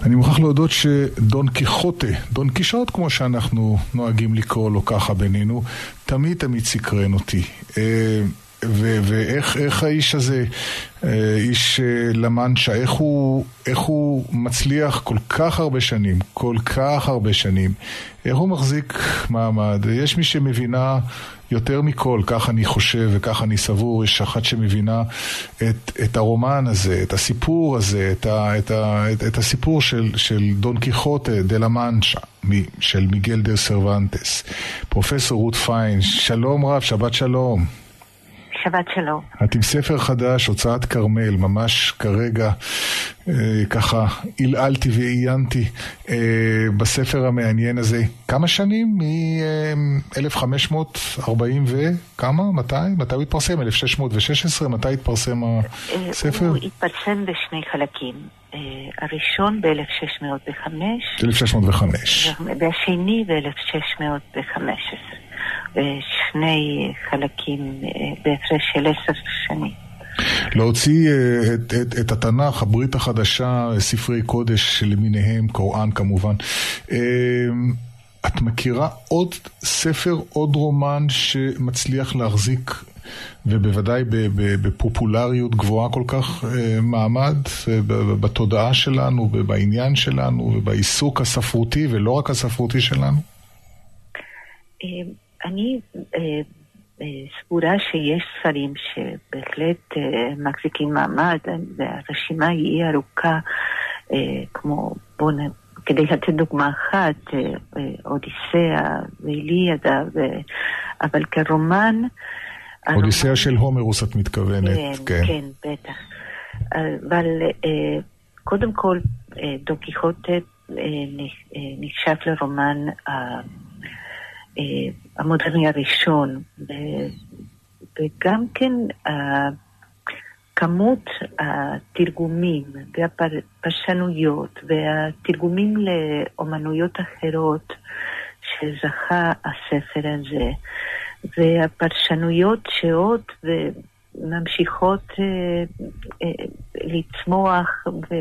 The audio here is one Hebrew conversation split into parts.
אני מוכרח להודות שדון קיחוטה, דון קישוט כמו שאנחנו נוהגים לקרוא לו ככה בינינו, תמיד סקרן אותי. ואיך האיש הזה, איש למנשה, איך הוא מצליח כל כך הרבה שנים, איך הוא מחזיק מעמד. יש מי שמבינה יותר מכל, כך אני חושב וכך אני סבור, יש אחת שמבינה את הרומן הזה, את הסיפור הזה, את הסיפור של דון קיחוטה דה לה מנצ'ה, של מיגל דה סרוונטס. פרופסור רות פיין, שלום רב, שבת שלום. שבת שלום. את עם ספר חדש, הוצאת כרמל, ממש כרגע ככה הלעלתי ועיינתי בספר המעניין הזה. כמה שנים? מ-1540 וכמה? מתי הוא התפרסם? 1616? מתי התפרסם הספר? הוא התפרסם בשני חלקים. הראשון ב-1605. 1605. והשני ב-1615. שני חלקים בהפרש של 10 שנים. להוציא את התנ"ך, הברית החדשה, ספרי קודש למיניהם, קוראן כמובן. את מכירה עוד ספר, עוד רומן שמצליח להחזיק, ובוודאי בפופולריות גבוהה כל כך מעמד, בתודעה שלנו, בעניין שלנו, ובעיסוק הספרותי, ולא רק הספרותי שלנו? אני סבורה שיש ספרים שבהחלט מחזיקים מעמד, והרשימה היא ארוכה, כמו, כדי לתת דוגמה אחת, אודיסאה ואיליאדה, אבל כרומן... אודיסאה של הומרוס את מתכוונת, כן. כן, בטח. אבל קודם כל, דון קיחוטה נחשב לרומן המודרני הראשון, וגם כן כמות התרגומים והפרשנויות והתרגומים לאומנויות אחרות שזכה הספר הזה, והפרשנויות שעוד ממשיכות לצמוח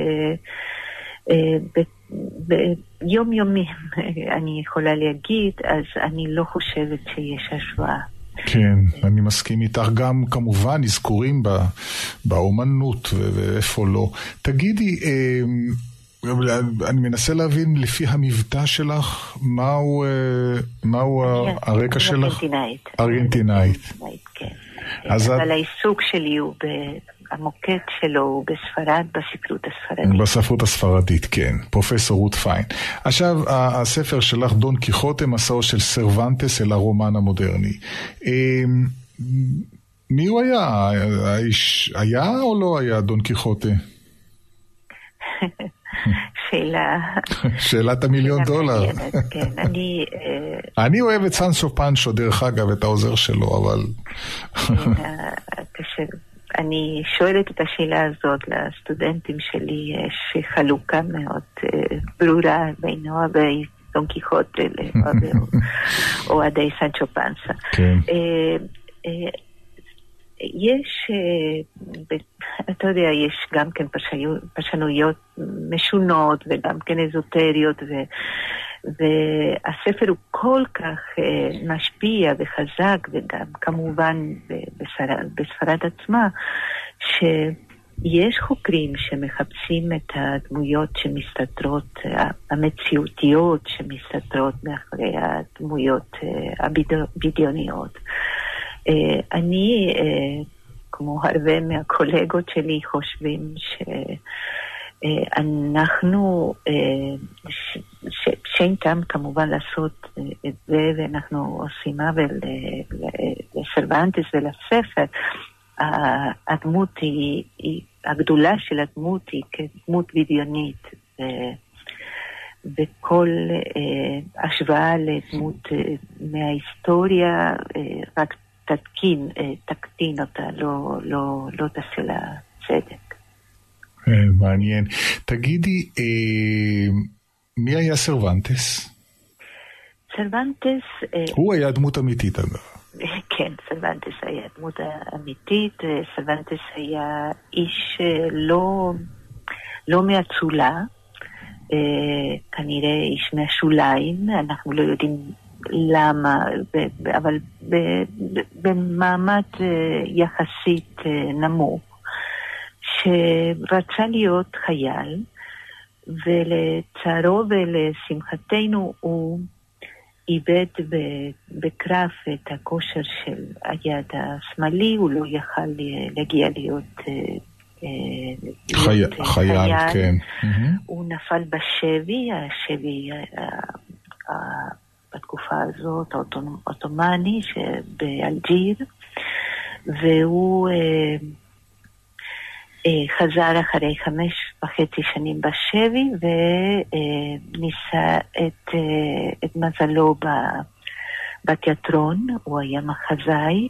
ביום יומים אני יכולה להגיד, אז אני לא חושבת שיש השוואה. כן, אני מסכים איתך. גם כמובן נזכורים באומנות ואיפה לא. תגידי, אני מנסה להבין לפי המבטא שלך, מהו הרקע שלך? ארגנטינאית. כן. אבל העיסוק שלי הוא המוקד שלו הוא בספרד, בספרות הספרדית. בספרות הספרדית, כן. פרופסור רות פיין. עכשיו, הספר שלך, דון קיחוטה, מסעו של סרוונטס אל הרומן המודרני. מי הוא היה? האיש היה או לא היה דון קיחוטה? שאלת $1,000,000. כן, אני אוהב את סנסו פנצ'ו, דרך אגב, את העוזר שלו, אבל... אני שואלת את השאלה הזאת לסטודנטים שלי, יש חלוקה מאוד ברורה בינו ודון קיחוטה או עדי סנצ'ו פנסה. יש, אתה יודע, יש גם כן פרשנויות משונות וגם כן אזוטריות, והספר הוא כל כך משפיע וחזק, וגם כמובן בספרד עצמה, שיש חוקרים שמחפשים את הדמויות שמסתתרות, המציאותיות שמסתתרות מאחורי הדמויות הבדיוניות. אני, כמו הרבה מהקולגות שלי, חושבים שאנחנו, שאין טעם כמובן לעשות את זה, ואנחנו עושים עוול לסרוונטס ולספר. הדמות היא, הגדולה של הדמות היא כדמות בדיונית, וכל השוואה לדמות מההיסטוריה רק תקטין אותה, לא תעשה לה צדק. מעניין. תגידי, מי היה סרוונטס? סרוונטס... הוא היה דמות אמיתית, אגב. כן, סרוונטס היה דמות אמיתית. סרוונטס היה איש לא מהצולה, כנראה איש מהשוליים, אנחנו לא יודעים למה, אבל במעמד יחסית נמוך, שרצה להיות חייל, ולצערו ולשמחתנו הוא איבד בקרב את הכושר של היד השמאלי, הוא לא יכל להגיע להיות חייל, כן. הוא נפל בשבי, השבי בתקופה הזאת, העות'מאני, באלג'יר, והוא חזר אחרי 5.5 שנים בשבי, וניסה את מזלו בתיאטרון, הוא היה מחזאי,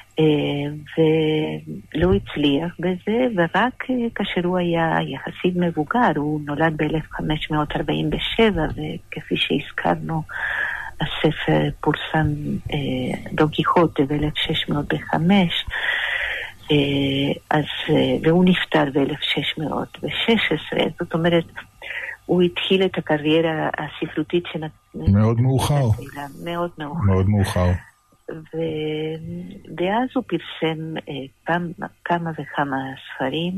ולא הצליח בזה, ורק כאשר הוא היה יחסית מבוגר, הוא נולד ב-1547, וכפי שהזכרנו, הספר פורסם דון קיחוטה ב-1605, והוא נפטר ב-1616, זאת אומרת, הוא התחיל את הקריירה הספרותית מאוד מאוחר. מאוד מאוחר. מאוד מאוחר. ואז הוא פרסם כמה וכמה ספרים,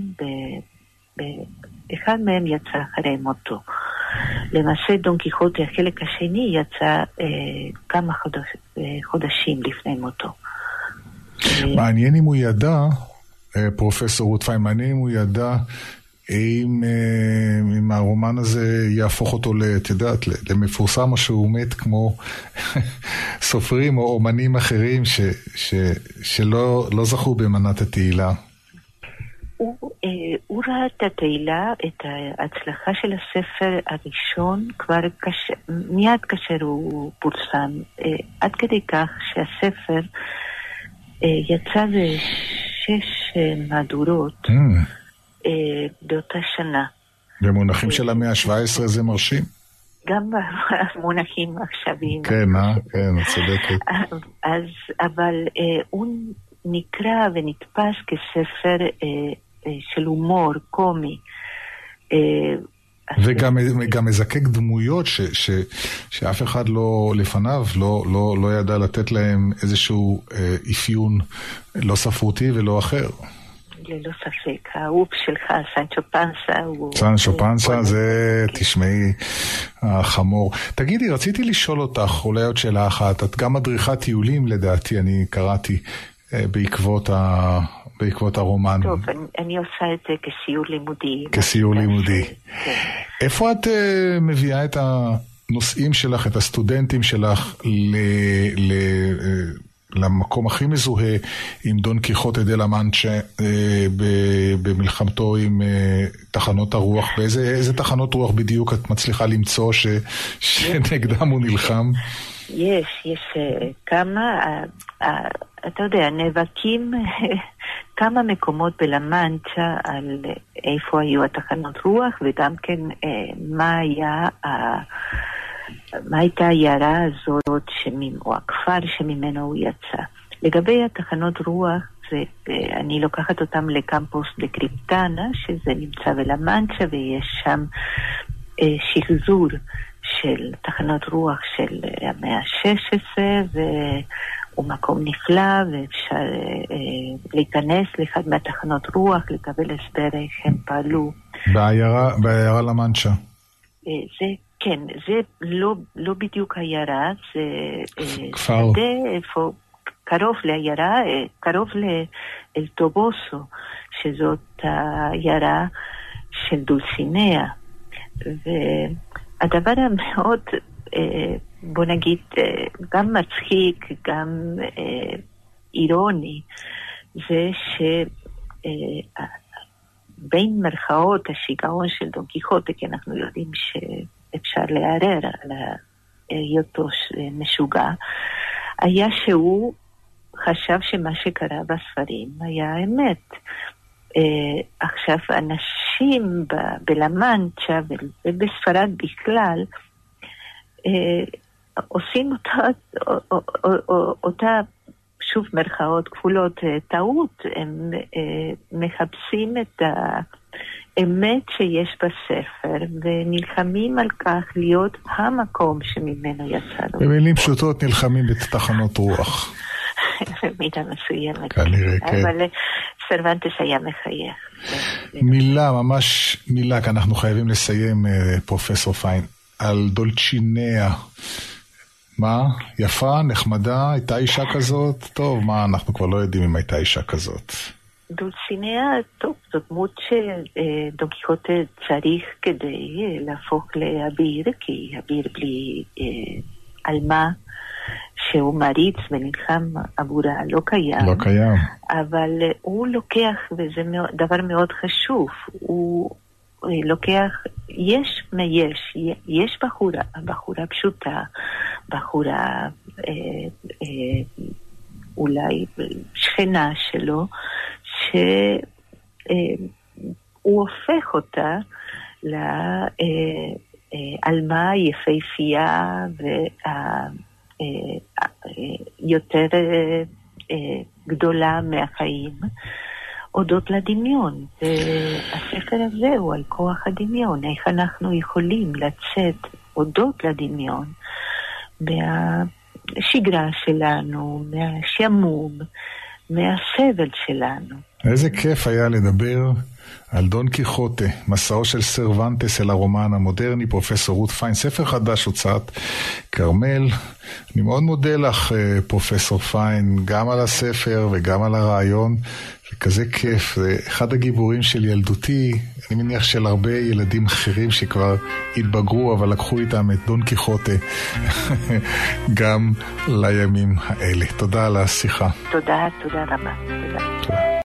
אחד מהם יצא אחרי מותו. למעשה דון קיחוטה, החלק השני, יצא כמה חודשים לפני מותו. מעניין אם הוא ידע, פרופסור רות פיין, מעניין אם הוא ידע אם הרומן הזה יהפוך אותו, תדעת, למפורסם, או שהוא מת כמו סופרים או אומנים אחרים שלא זכו במנת התהילה. הוא ראה את התהילה, את ההצלחה של הספר הראשון, כבר מיד כאשר הוא פורסם, עד כדי כך שהספר יצא ב6 מהדורות באותה שנה. במונחים של המאה ה-17 זה מרשים? גם במונחים עכשוויים. כן, כן, צודקת. אבל הוא נקרא ונתפס כספר של הומור קומי. וגם מזקק דמויות שאף אחד לא לפניו לא ידע לתת להם איזשהו אפיון לא ספרותי ולא אחר. ללא ספק, האהוב שלך, סנצ'ו פנסה. סנצ'ו פנסה זה, תשמעי, החמור. תגידי, רציתי לשאול אותך, אולי עוד שאלה אחת, את גם מדריכת טיולים לדעתי, אני קראתי בעקבות הרומן. טוב, אני עושה את זה כסיור לימודי. כסיור לימודי. איפה את מביאה את הנושאים שלך, את הסטודנטים שלך למקום הכי מזוהה עם דון קיחוטה דה לה מנצ'ה במלחמתו עם תחנות הרוח? באיזה תחנות רוח בדיוק את מצליחה למצוא שנגדם הוא נלחם? יש כמה, אתה יודע, נאבקים כמה מקומות בלה מנצ'ה על איפה היו התחנות רוח, וגם כן מה הייתה העיירה הזאת או הכפר שממנו הוא יצא. לגבי התחנות רוח, אני לוקחת אותם לקמפוס לקריפטנה, שזה נמצא בלה מנצ'ה, ויש שם שחזור של תחנות רוח של המאה ה-16, והוא מקום נפלא, ואפשר להיכנס לאחד מהתחנות רוח, לקבל הסבר איך הם פעלו. בעיירה לה מנצ'ה. זה כן, זה לא בדיוק העיירה, זה כפר. איפה, קרוב לעיירה, קרוב לאל טובוסו, שזאת העיירה של דולסיניה. והדבר המאוד, בוא נגיד, גם מצחיק, גם אירוני, זה בין מרכאות השיגעון של דון קיחוטה, כי אנחנו יודעים שאפשר לערער על היותו משוגע, היה שהוא חשב שמה שקרה בספרים היה אמת. עכשיו אנשים בלה מנצ'ה ובספרד בכלל עושים אותה שוב מרכאות כפולות טעות, הם מחפשים האמת שיש בספר, ונלחמים על כך להיות המקום שממנו יצאנו. במילים פשוטות נלחמים בתחנות רוח. במידה מסוימת. כנראה, כן. אבל סרוונטס היה מחייך. מילה, ממש מילה, כי אנחנו חייבים לסיים, פרופסור פיין, על דולצ'יניה. מה? יפה, נחמדה, הייתה אישה כזאת? טוב, מה, אנחנו כבר לא יודעים אם הייתה אישה כזאת. דולצ'יניה, טוב, זאת דמות שדון קיחוטה צריך כדי להפוך לאביר, כי אביר בלי אלמה שהוא מריץ ונלחם עבורה לא קיים. לא קיים. אבל הוא לוקח, וזה דבר מאוד חשוב, הוא לוקח, יש בחורה פשוטה, בחורה אולי שכנה שלו, שהוא הופך אותה לאלמה יפהפייה ויותר גדולה מהחיים, הודות לדמיון. והספר הזה הוא על כוח הדמיון, איך אנחנו יכולים לצאת הודות לדמיון מהשגרה שלנו, מהשעמום, מהסבל שלנו. איזה כיף היה לדבר על דון קיחוטה, מסעו של סרוונטס אל הרומן המודרני, פרופסור רות פיין, ספר חדש הוצאת כרמל. אני מאוד מודה לך, פרופסור פיין, גם על הספר וגם על הרעיון, זה כזה כיף, זה אחד הגיבורים של ילדותי, אני מניח של הרבה ילדים אחרים שכבר התבגרו, אבל לקחו איתם את דון קיחוטה גם לימים האלה. תודה על השיחה. תודה רבה. תודה.